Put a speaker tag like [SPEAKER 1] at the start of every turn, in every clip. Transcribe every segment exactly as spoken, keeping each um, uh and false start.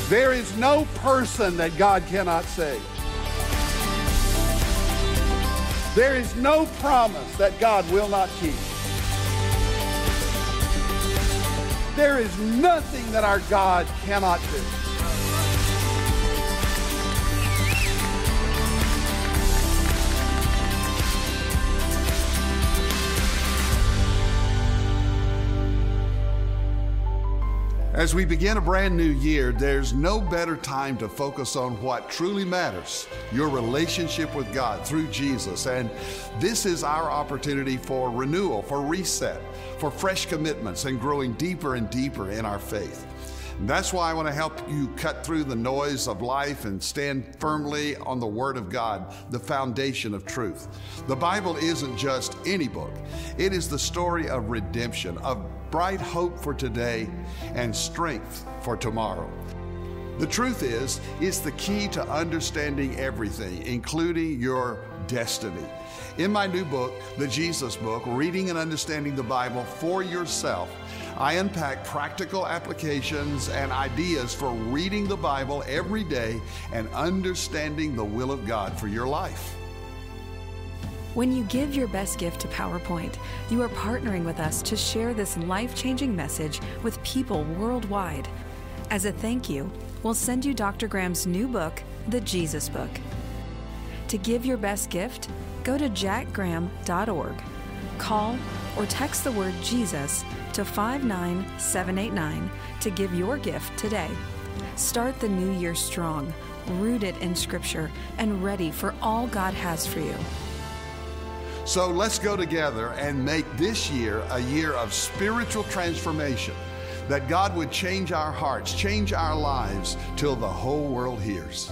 [SPEAKER 1] There is no person that God cannot save. There is no promise that God will not keep. There is nothing that our God cannot do. As we begin a brand new year, there's no better time to focus on what truly matters, your relationship with God through Jesus. And this is our opportunity for renewal, for reset, for fresh commitments and growing deeper and deeper in our faith. And that's why I want to help you cut through the noise of life and stand firmly on the Word of God, the foundation of truth. The Bible isn't just any book. It is the story of redemption, of bright hope for today and strength for tomorrow. The truth is, it's the key to understanding everything, including your destiny. In my new book, The Jesus Book, Reading and Understanding the Bible for Yourself, I unpack practical applications and ideas for reading the Bible every day and understanding the will of God for your life.
[SPEAKER 2] When you give your best gift to PowerPoint, you are partnering with us to share this life-changing message with people worldwide. As a thank you, we'll send you Doctor Graham's new book, The Jesus Book. To give your best gift, go to jack graham dot org. Call or text the word Jesus to five nine seven eight nine to give your gift today. Start the new year strong, rooted in Scripture, and ready for all God has for you.
[SPEAKER 1] So let's go together and make this year a year of spiritual transformation, that God would change our hearts, change our lives till the whole world hears.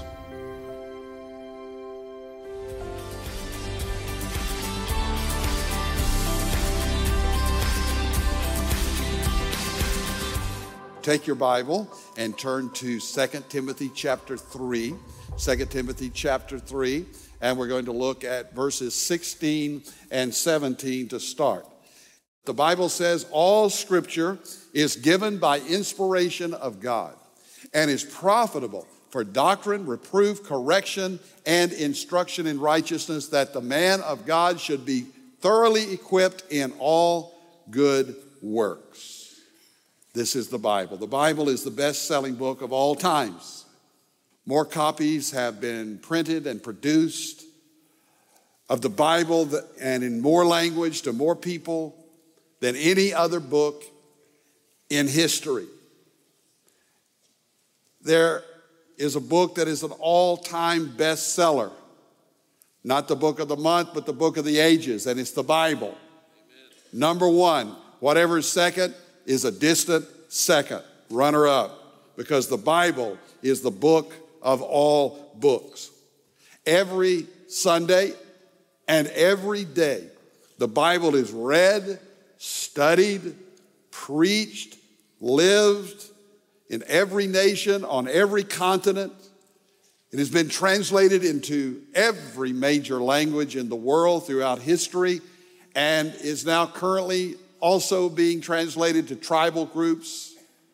[SPEAKER 1] Take your Bible and turn to Second Timothy chapter three. Second Timothy chapter three. And we're going to look at verses sixteen and seventeen to start. The Bible says all Scripture is given by inspiration of God and is profitable for doctrine, reproof, correction, and instruction in righteousness, that the man of God should be thoroughly equipped in all good works. This is the Bible. The Bible is the best-selling book of all times. More copies have been printed and produced of the Bible that, and in more language to more people than any other book in history. There is a book that is an all-time bestseller. Not the book of the month, but the book of the ages, and it's the Bible. Amen. Number one, whatever is second is a distant second, runner-up, because the Bible is the book of all books. Every Sunday and every day, the Bible is read, studied, preached, lived in every nation, on every continent. It has been translated into every major language in the world throughout history, and is now currently also being translated to tribal groups,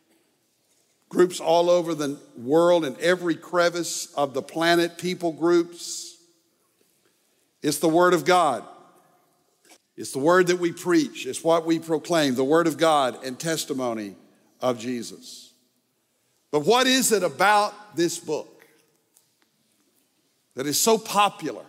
[SPEAKER 1] groups all over the world, in every crevice of the planet, people groups. It's the Word of God. It's the Word that we preach. It's what we proclaim, the Word of God and testimony of Jesus. But what is it about this book that is so popular?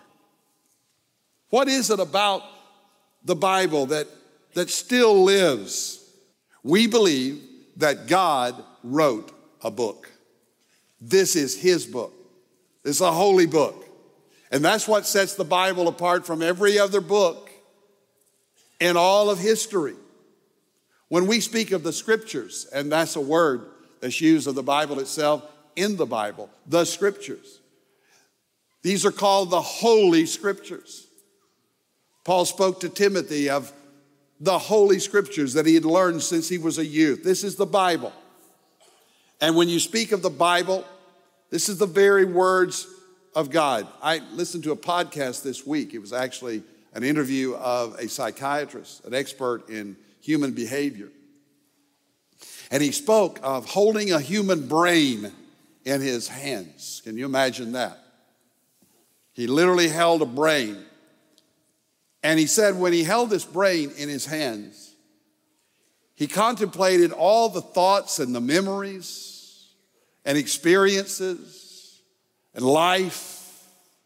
[SPEAKER 1] What is it about the Bible that, that still lives? We believe that God wrote a book. This is His book. It's a holy book. And that's what sets the Bible apart from every other book in all of history. When we speak of the Scriptures, and that's a word that's used of the Bible itself, in the Bible, the Scriptures. These are called the Holy Scriptures. Paul spoke to Timothy of the Holy Scriptures that he had learned since he was a youth. This is the Bible. And when you speak of the Bible, this is the very words of God. I listened to a podcast this week. It was actually an interview of a psychiatrist, an expert in human behavior. And he spoke of holding a human brain in his hands. Can you imagine that? He literally held a brain. And he said when he held this brain in his hands, he contemplated all the thoughts and the memories and experiences and life,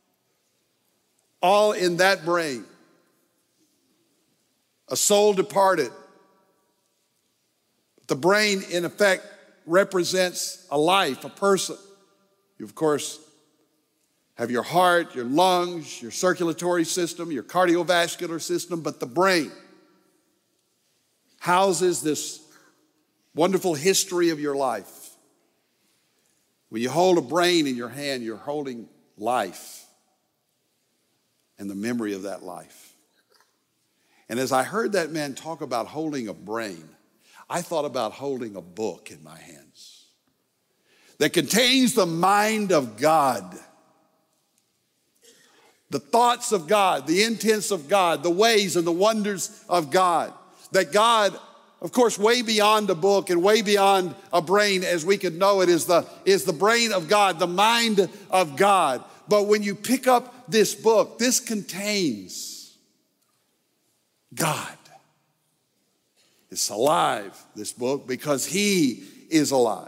[SPEAKER 1] all in that brain. A soul departed. The brain, in effect, represents a life, a person. You, of course, have your heart, your lungs, your circulatory system, your cardiovascular system, but the brain houses this wonderful history of your life. When you hold a brain in your hand, you're holding life and the memory of that life. And as I heard that man talk about holding a brain, I thought about holding a book in my hands that contains the mind of God, the thoughts of God, the intents of God, the ways and the wonders of God. That God, of course, way beyond a book and way beyond a brain as we could know it, is the, is the brain of God, the mind of God. But when you pick up this book, this contains God. It's alive, this book, because he is alive.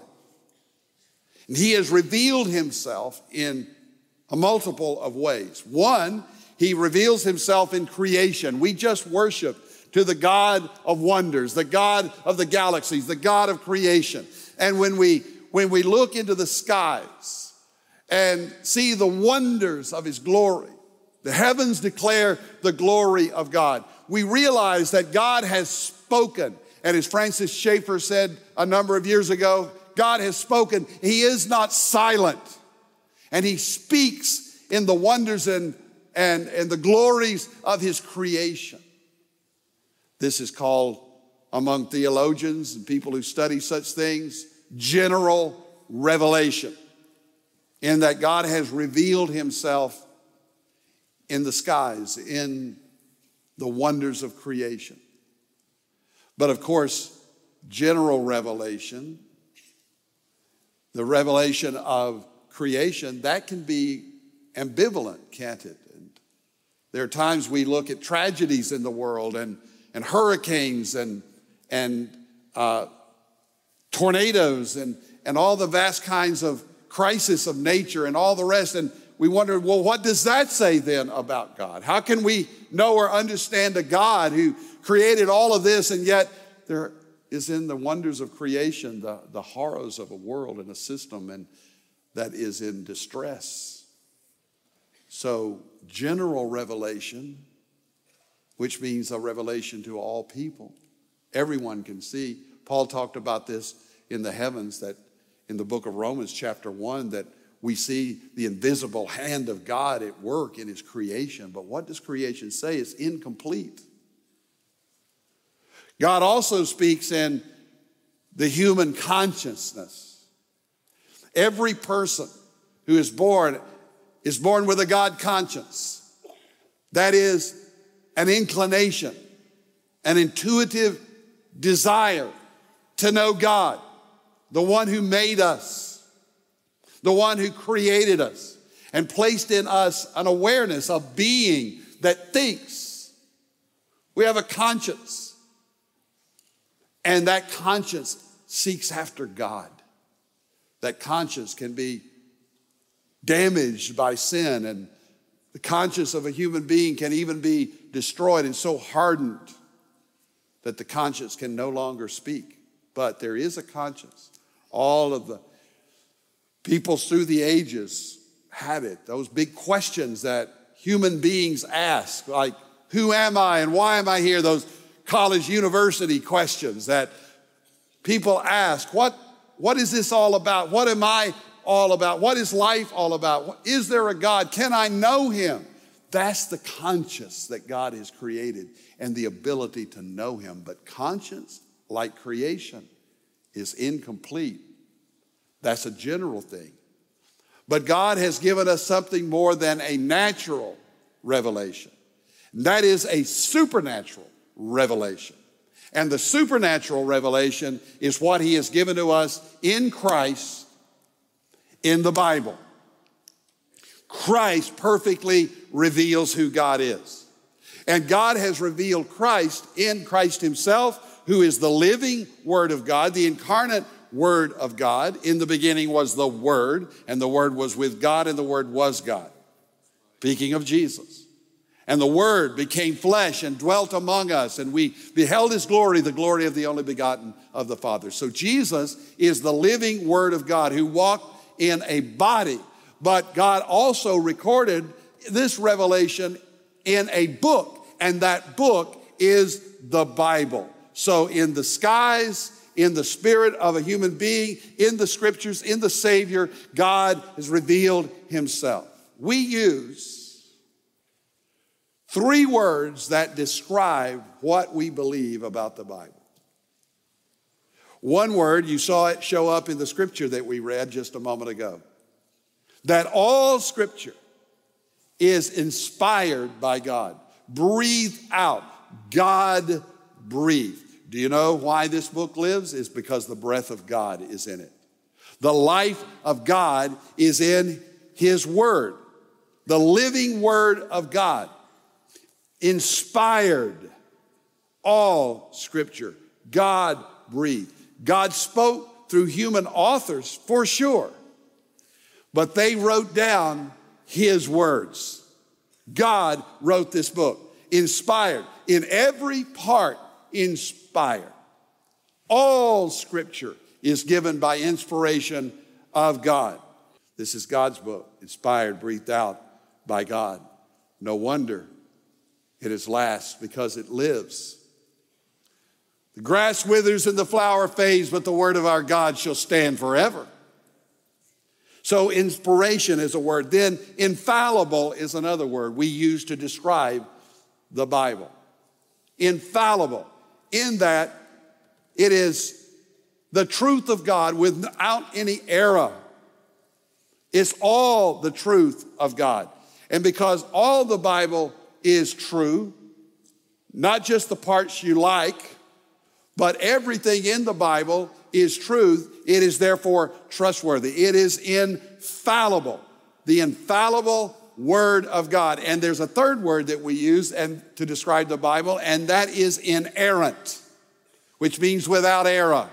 [SPEAKER 1] And he has revealed himself in a multiple of ways. One, he reveals himself in creation. We just worship to the God of wonders, the God of the galaxies, the God of creation. And when we, when we look into the skies and see the wonders of his glory, the heavens declare the glory of God, we realize that God has spoken. And as Francis Schaeffer said a number of years ago, God has spoken. He is not silent. And he speaks in the wonders and, and, and the glories of his creation. This is called, among theologians and people who study such things, general revelation. In that God has revealed himself in the skies, in the wonders of creation. But of course, general revelation, the revelation of creation, that can be ambivalent, can't it? And there are times we look at tragedies in the world and, and hurricanes and, and uh, tornadoes and, and all the vast kinds of crisis of nature and all the rest. And we wonder, well, what does that say then about God? How can we know or understand a God who created all of this, and yet there is in the wonders of creation the, the horrors of a world and a system and that is in distress? So general revelation, which means a revelation to all people. Everyone can see. Paul talked about this in the heavens, that in the book of Romans chapter one, that we see the invisible hand of God at work in his creation. But what does creation say? It's incomplete. God also speaks in the human consciousness. Every person who is born is born with a God conscience. That is an inclination, an intuitive desire to know God, the one who made us, the one who created us and placed in us an awareness, a being that thinks. We have a conscience, and that conscience seeks after God. That conscience can be damaged by sin, and the conscience of a human being can even be destroyed and so hardened that the conscience can no longer speak. But there is a conscience. All of the peoples through the ages had it. Those big questions that human beings ask, like, who am I and why am I here? Those college, university questions that people ask. What, what is this all about? What am I all about? What is life all about? Is there a God? Can I know him? That's the conscience that God has created and the ability to know him. But conscience, like creation, is incomplete. That's a general thing. But God has given us something more than a natural revelation. And that is a supernatural revelation. And the supernatural revelation is what he has given to us in Christ, in the Bible. Christ perfectly reveals who God is. And God has revealed Christ in Christ himself, who is the living Word of God, the incarnate Word of God. In the beginning was the Word, and the Word was with God, and the Word was God. Speaking of Jesus. And the Word became flesh and dwelt among us, and we beheld his glory, the glory of the only begotten of the Father. So Jesus is the living Word of God who walked in a body. But God also recorded this revelation in a book, and that book is the Bible. So in the skies, in the spirit of a human being, in the scriptures, in the Savior, God has revealed himself. We use three words that describe what we believe about the Bible. One word, you saw it show up in the scripture that we read just a moment ago. That all scripture is inspired by God, breathed out, God breathed. Do you know why this book lives? It's because the breath of God is in it. The life of God is in his word, the living word of God, inspired all scripture. God breathed. God spoke through human authors for sure. But they wrote down his words. God wrote this book, inspired, in every part inspired. All scripture is given by inspiration of God. This is God's book, inspired, breathed out by God. No wonder it is last, because it lives. The grass withers and the flower fades, but the word of our God shall stand forever. So inspiration is a word. Then infallible is another word we use to describe the Bible. Infallible, in that it is the truth of God without any error. It's all the truth of God. And because all the Bible is true, not just the parts you like, but everything in the Bible is truth. It is therefore trustworthy. It is infallible, the infallible word of God. And there's a third word that we use and to describe the Bible, and that is inerrant, which means without error.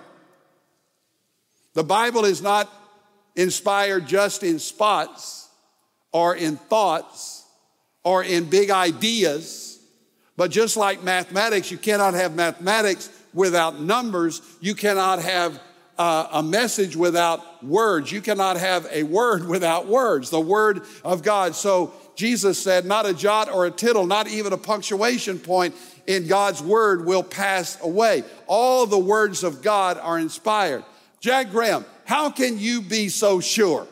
[SPEAKER 1] The Bible is not inspired just in spots or in thoughts or in big ideas, but just like mathematics, you cannot have mathematics without numbers. You cannot have uh, a message without words. You cannot have a word without words, the word of God. So Jesus said, not a jot or a tittle, not even a punctuation point in God's word will pass away. All the words of God are inspired. Jack Graham, how can you be so sure?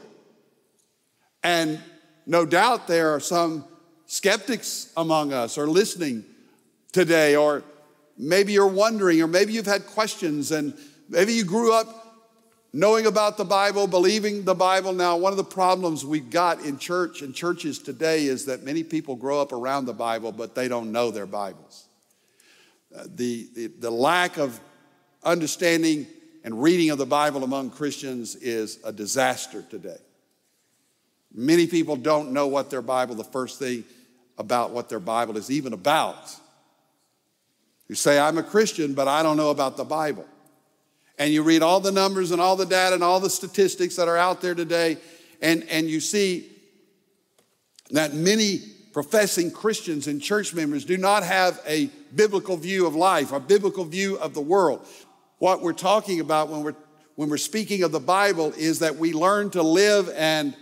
[SPEAKER 1] And no doubt there are some skeptics among us or listening today, or maybe you're wondering, or maybe you've had questions, and maybe you grew up knowing about the Bible, believing the Bible. Now, one of the problems we've got in church and churches today is that many people grow up around the Bible, but they don't know their Bibles. Uh, the, the, the lack of understanding and reading of the Bible among Christians is a disaster today. Many people don't know what their Bible, the first thing about what their Bible is even about. You say, I'm a Christian, but I don't know about the Bible. And you read all the numbers and all the data and all the statistics that are out there today, and, and you see that many professing Christians and church members do not have a biblical view of life, a biblical view of the world. What we're talking about when we're, when we're speaking of the Bible is that we learn to live and,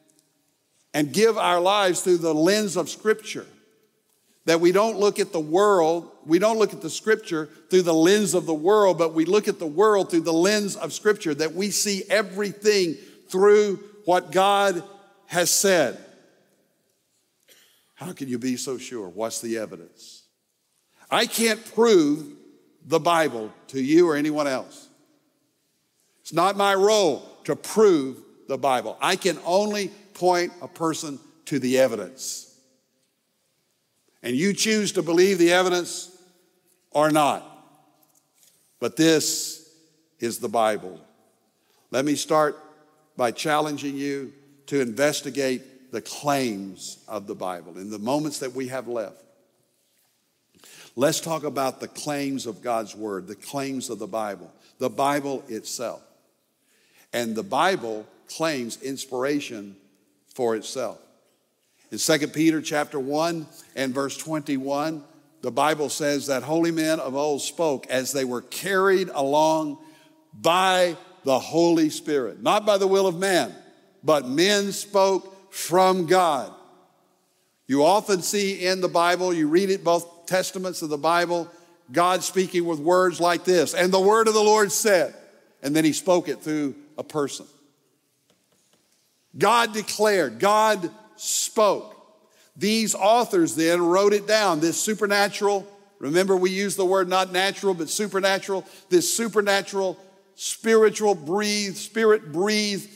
[SPEAKER 1] and give our lives through the lens of Scripture. That we don't look at the world, we don't look at the Scripture through the lens of the world, but we look at the world through the lens of Scripture, that we see everything through what God has said. How can you be so sure? What's the evidence? I can't prove the Bible to you or anyone else. It's not my role to prove the Bible. I can only point a person to the evidence. And you choose to believe the evidence or not. But this is the Bible. Let me start by challenging you to investigate the claims of the Bible. In the moments that we have left, let's talk about the claims of God's Word, the claims of the Bible, the Bible itself. And the Bible claims inspiration for itself. In Second Peter chapter one and verse twenty-one, the Bible says that holy men of old spoke as they were carried along by the Holy Spirit. Not by the will of man, but men spoke from God. You often see in the Bible, you read it, both testaments of the Bible, God speaking with words like this, and the word of the Lord said, and then he spoke it through a person. God declared, God spoke. These authors then wrote it down, this supernatural, remember we use the word not natural, but supernatural, this supernatural, spiritual breathed, spirit breathed,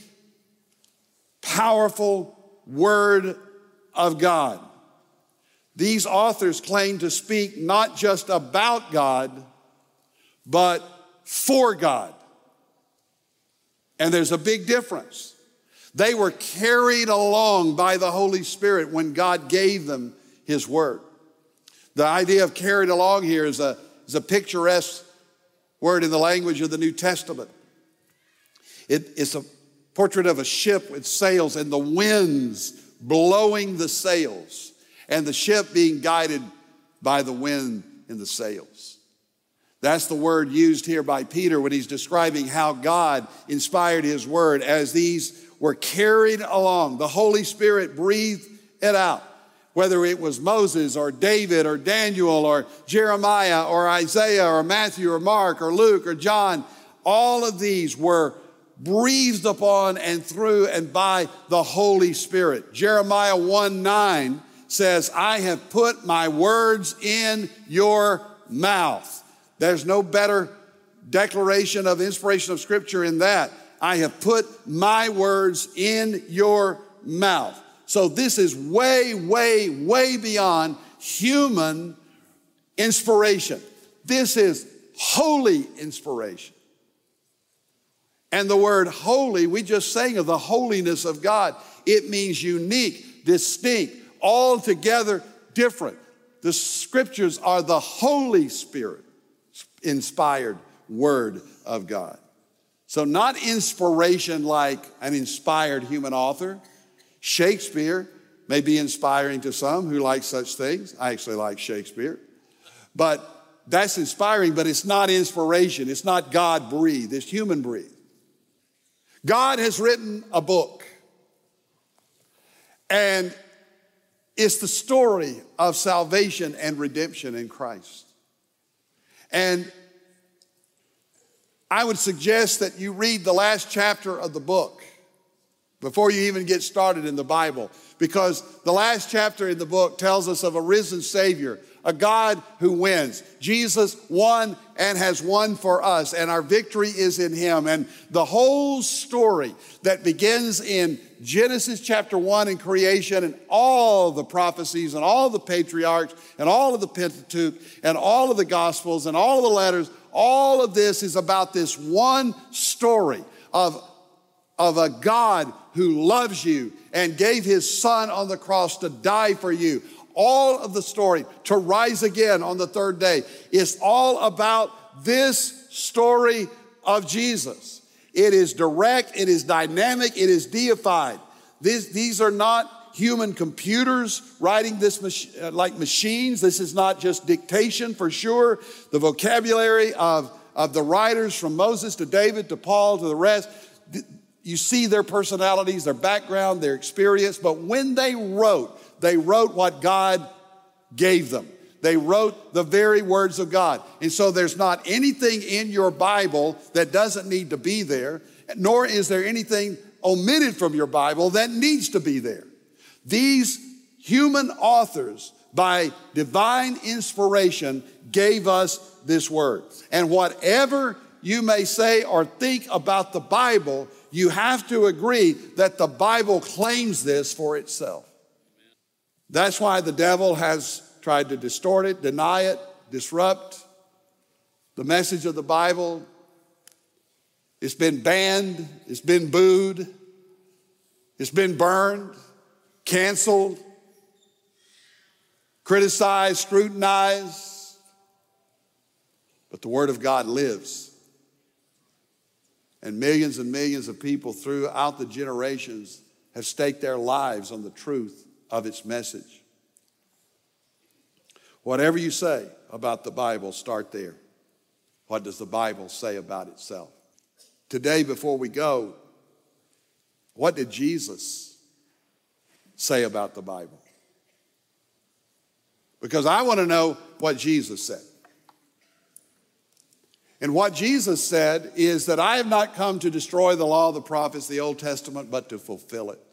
[SPEAKER 1] powerful word of God. These authors claim to speak not just about God, but for God. And there's a big difference. They were carried along by the Holy Spirit when God gave them his word. The idea of carried along here is a, is a picturesque word in the language of the New Testament. It, it's a portrait of a ship with sails and the winds blowing the sails and the ship being guided by the wind in the sails. That's the word used here by Peter when he's describing how God inspired his word as these were carried along. The Holy Spirit breathed it out. Whether it was Moses or David or Daniel or Jeremiah or Isaiah or Matthew or Mark or Luke or John, all of these were breathed upon and through and by the Holy Spirit. Jeremiah one nine says, I have put my words in your mouth. There's no better declaration of inspiration of Scripture in that. I have put my words in your mouth. So this is way, way, way beyond human inspiration. This is holy inspiration. And the word holy, we just sang of the holiness of God. It means unique, distinct, altogether different. The Scriptures are the Holy Spirit inspired word of God. So not inspiration like an inspired human author. Shakespeare may be inspiring to some who like such things. I actually like Shakespeare. But that's inspiring, but it's not inspiration. It's not God-breathed. It's human-breathed. God has written a book. And it's the story of salvation and redemption in Christ. And I would suggest that you read the last chapter of the book before you even get started in the Bible, because the last chapter in the book tells us of a risen Savior, a God who wins. Jesus won and has won for us, and our victory is in him. And the whole story that begins in Genesis chapter one in creation and all the prophecies and all the patriarchs and all of the Pentateuch and all of the Gospels and all of the letters, all of this is about this one story of, of a God who loves you and gave his son on the cross to die for you. All of the story, to rise again on the third day, is all about this story of Jesus. It is direct, it is dynamic, it is deified. These, these are not human computers writing this mach- like machines. This is not just dictation for sure. The vocabulary of, of the writers from Moses to David to Paul to the rest, you see their personalities, their background, their experience. But when they wrote, they wrote what God gave them. They wrote the very words of God. And so there's not anything in your Bible that doesn't need to be there, nor is there anything omitted from your Bible that needs to be there. These human authors, by divine inspiration, gave us this word. And whatever you may say or think about the Bible, you have to agree that the Bible claims this for itself. That's why the devil has tried to distort it, deny it, disrupt the message of the Bible. It's been banned, it's been booed, It's been burned, canceled, criticized, scrutinized, but the Word of God lives. And millions and millions of people throughout the generations have staked their lives on the truth of its message. Whatever you say about the Bible, start there. What does the Bible say about itself? Today, before we go, what did Jesus say about the Bible? Because I want to know what Jesus said. And what Jesus said is that I have not come to destroy the law of the prophets, the Old Testament, but to fulfill it.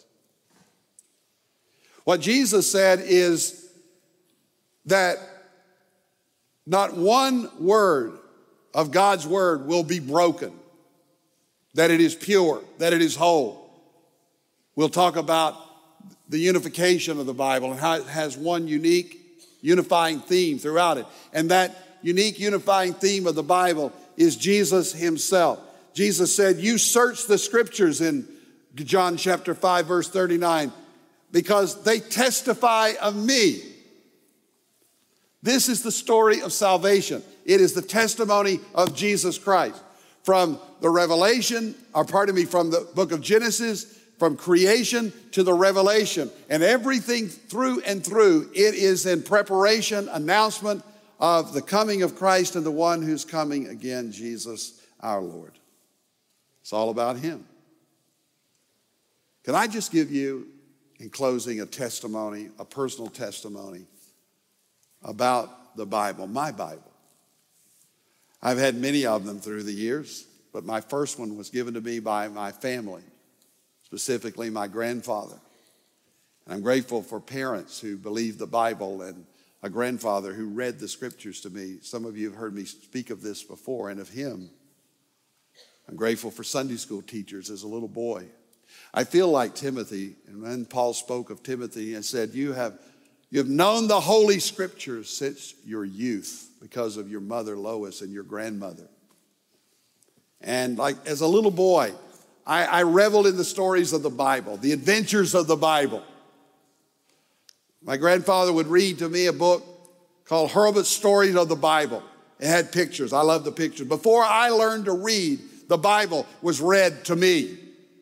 [SPEAKER 1] What Jesus said is that not one word of God's word will be broken, that it is pure, that it is whole. We'll talk about the unification of the Bible and how it has one unique unifying theme throughout it. And that unique unifying theme of the Bible is Jesus himself. Jesus said, you search the scriptures in John chapter five, verse thirty-nine, because they testify of me. This is the story of salvation. It is the testimony of Jesus Christ. From the Revelation, or pardon me, from the book of Genesis, from creation to the Revelation, and everything through and through, it is in preparation, announcement of the coming of Christ and the one who's coming again, Jesus our Lord. It's all about him. Can I just give you, in closing, a testimony, a personal testimony about the Bible, my Bible? I've had many of them through the years, but my first one was given to me by my family, specifically my grandfather. And I'm grateful for parents who believe the Bible and a grandfather who read the scriptures to me. Some of you have heard me speak of this before and of him. I'm grateful for Sunday school teachers as a little boy. I feel like Timothy, and when Paul spoke of Timothy and said, you have, you have known the Holy Scriptures since your youth because of your mother Lois and your grandmother. And like as a little boy, I, I reveled in the stories of the Bible, the adventures of the Bible. My grandfather would read to me a book called Hurlbut's Stories of the Bible. It had pictures. I love the pictures. Before I learned to read, the Bible was read to me.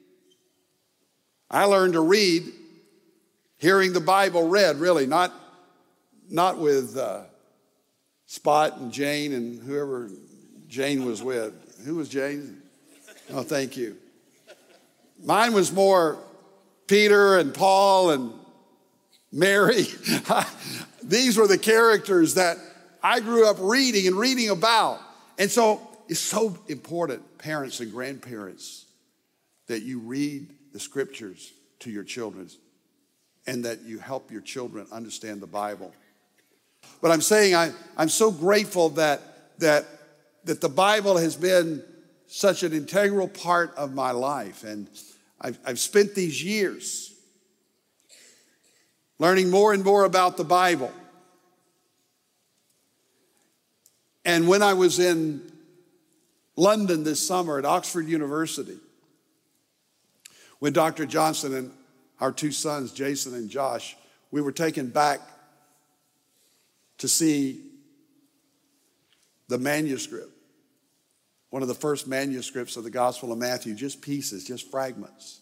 [SPEAKER 1] I learned to read hearing the Bible read, really, not, not with uh, Spot and Jane and whoever Jane was with. Who was Jane? Oh, thank you. Mine was more Peter and Paul and Mary. These were the characters that I grew up reading and reading about. And so it's so important, parents and grandparents, that you read the scriptures to your children and that you help your children understand the Bible. But I'm saying I, I'm so grateful that, that, that the Bible has been such an integral part of my life. And I've, I've spent these years learning more and more about the Bible. And when I was in London this summer at Oxford University, when Doctor Johnson and our two sons, Jason and Josh, we were taken back to see the manuscript, one of the first manuscripts of the Gospel of Matthew, just pieces, just fragments.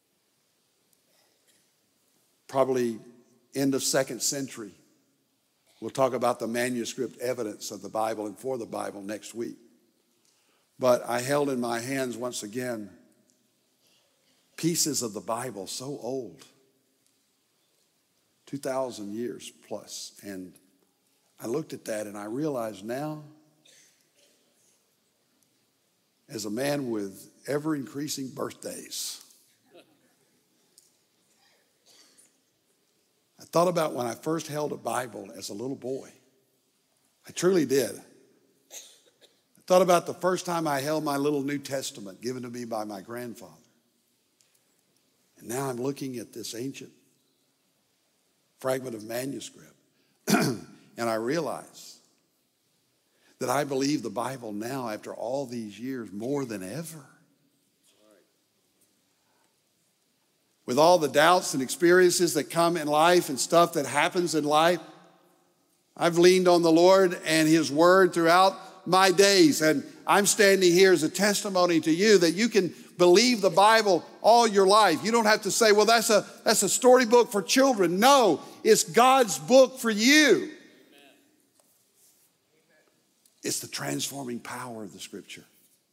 [SPEAKER 1] Probably end of second century. We'll talk about the manuscript evidence of the Bible and for the Bible next week. But I held in my hands once again pieces of the Bible so old, two thousand years plus. And I looked at that and I realized now, as a man with ever-increasing birthdays, I thought about when I first held a Bible as a little boy. I truly did. I thought about the first time I held my little New Testament given to me by my grandfather. And now I'm looking at this ancient fragment of manuscript and I realize that I believe the Bible now after all these years more than ever. with all the doubts and experiences that come in life and stuff that happens in life, I've leaned on the Lord and His Word throughout my days. And I'm standing here as a testimony to you that you can believe the Bible all your life. You don't have to say, well, that's a, that's a storybook for children. No, it's God's book for you. It's the transforming power of the Scripture.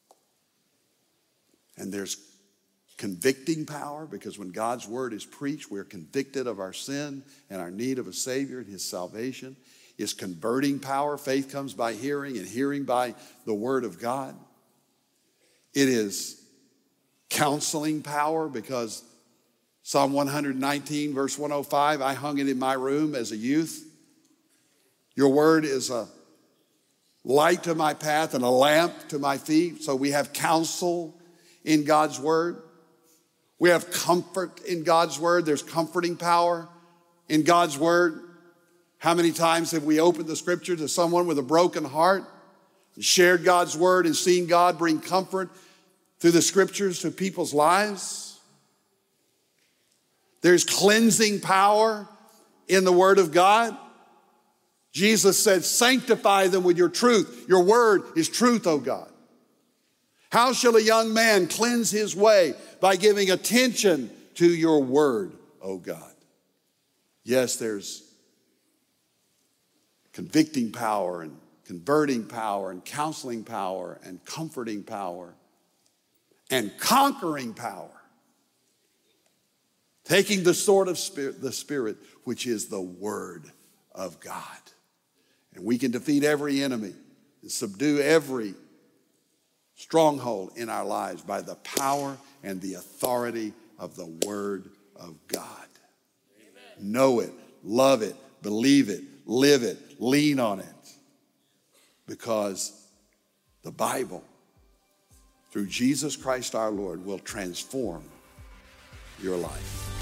[SPEAKER 1] And there's convicting power, because when God's word is preached, we're convicted of our sin and our need of a Savior and His salvation. It's converting power. Faith comes by hearing, and hearing by the word of God. It is counseling power, because Psalm one nineteen, verse one oh five, I hung it in my room as a youth. Your word is a light to my path and a lamp to my feet. So we have counsel in God's word. We have comfort in God's word. There's comforting power in God's word. How many times have we opened the Scripture to someone with a broken heart and shared God's word and seen God bring comfort through the Scriptures to people's lives? There's cleansing power in the word of God. Jesus said, sanctify them with your truth. Your word is truth, O God. How shall a young man cleanse his way? By giving attention to your word, O God. Yes, there's convicting power and converting power and counseling power and comforting power and conquering power. Taking the sword of spirit, the Spirit, which is the word of God. And we can defeat every enemy and subdue every stronghold in our lives by the power and the authority of the word of God. Amen. Know it, love it, believe it, live it, lean on it. Because the Bible, through Jesus Christ our Lord, will transform your life.